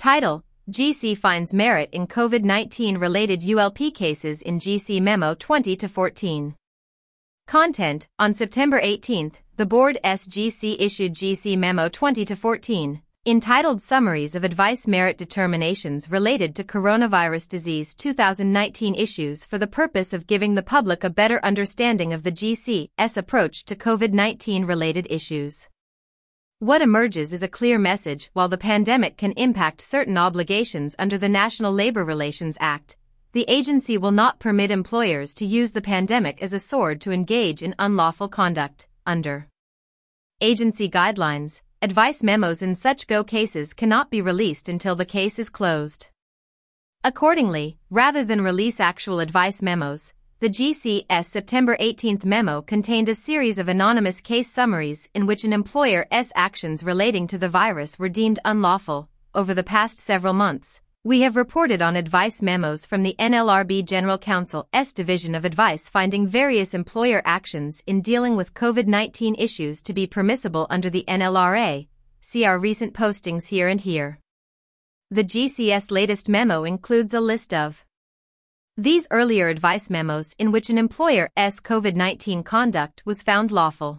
Title: GC finds merit in COVID-19 related ULP cases in GC Memo 20-14. Content: On September 18, the Board SGC issued GC Memo 20-14, entitled Summaries of Advice Merit Determinations Related to Coronavirus Disease 2019 Issues for the purpose of giving the public a better understanding of the GC's approach to COVID-19 related issues. What emerges is a clear message: while the pandemic can impact certain obligations under the National Labor Relations Act, the agency will not permit employers to use the pandemic as a sword to engage in unlawful conduct. Under agency guidelines, advice memos in such GO cases cannot be released until the case is closed. Accordingly, rather than release actual advice memos, the GC's September 18 memo contained a series of anonymous case summaries in which an employer's actions relating to the virus were deemed unlawful. Over the past several months, we have reported on advice memos from the NLRB General Counsel's Division of Advice finding various employer actions in dealing with COVID-19 issues to be permissible under the NLRA. See our recent postings here and here. The GC's latest memo includes a list of these earlier advice memos in which an employer's COVID-19 conduct was found lawful.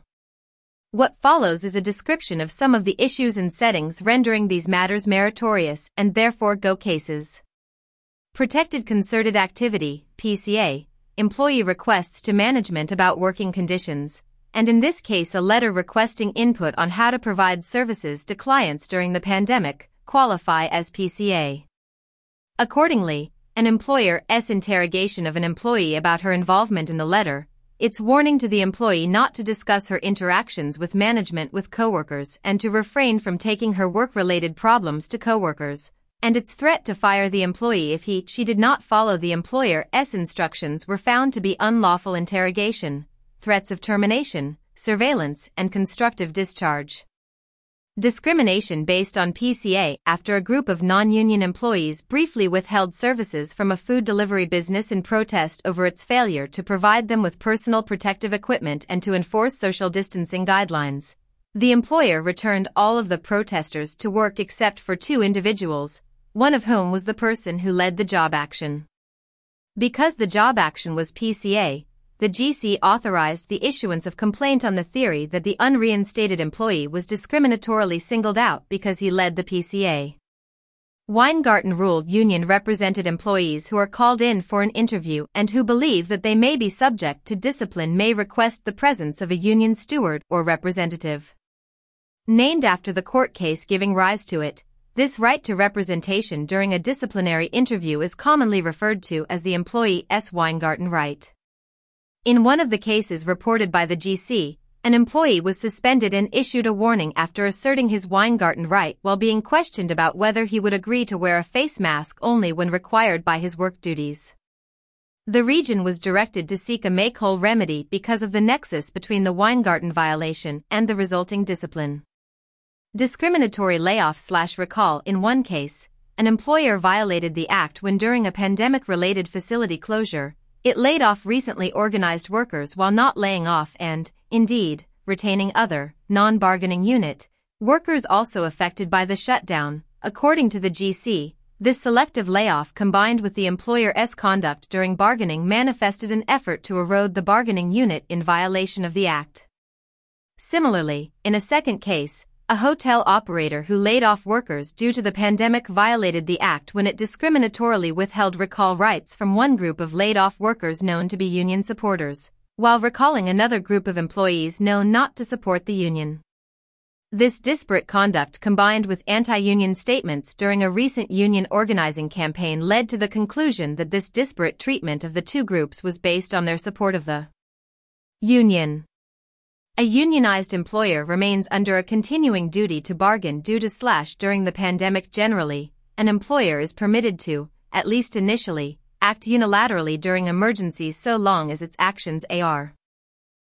What follows is a description of some of the issues and settings rendering these matters meritorious and therefore GO cases. Protected Concerted Activity, PCA, employee requests to management about working conditions, and in this case a letter requesting input on how to provide services to clients during the pandemic, qualify as PCA. Accordingly, an employer's interrogation of an employee about her involvement in the letter, its warning to the employee not to discuss her interactions with management with coworkers and to refrain from taking her work-related problems to coworkers, and its threat to fire the employee if she did not follow the employer's instructions were found to be unlawful interrogation, threats of termination, surveillance, and constructive discharge. Discrimination based on PCA after a group of non-union employees briefly withheld services from a food delivery business in protest over its failure to provide them with personal protective equipment and to enforce social distancing guidelines. The employer returned all of the protesters to work except for 2 individuals, one of whom was the person who led the job action. Because the job action was PCA, the GC authorized the issuance of complaint on the theory that the unreinstated employee was discriminatorily singled out because he led the PCA. Weingarten ruled union-represented employees who are called in for an interview and who believe that they may be subject to discipline may request the presence of a union steward or representative. Named after the court case giving rise to it, this right to representation during a disciplinary interview is commonly referred to as the employee's Weingarten right. In one of the cases reported by the GC, an employee was suspended and issued a warning after asserting his Weingarten right while being questioned about whether he would agree to wear a face mask only when required by his work duties. The region was directed to seek a make-whole remedy because of the nexus between the Weingarten violation and the resulting discipline. Discriminatory layoff/recall. In one case, an employer violated the act when during a pandemic-related facility closure, it laid off recently organized workers while not laying off and, indeed, retaining other, non-bargaining unit workers also affected by the shutdown. According to the GC, this selective layoff combined with the employer's conduct during bargaining manifested an effort to erode the bargaining unit in violation of the act. Similarly, in a second case, a hotel operator who laid off workers due to the pandemic violated the act when it discriminatorily withheld recall rights from one group of laid-off workers known to be union supporters, while recalling another group of employees known not to support the union. This disparate conduct combined with anti-union statements during a recent union organizing campaign led to the conclusion that this disparate treatment of the 2 groups was based on their support of the union. A unionized employer remains under a continuing duty to bargain during the pandemic. Generally, an employer is permitted to, at least initially, act unilaterally during emergencies so long as its actions are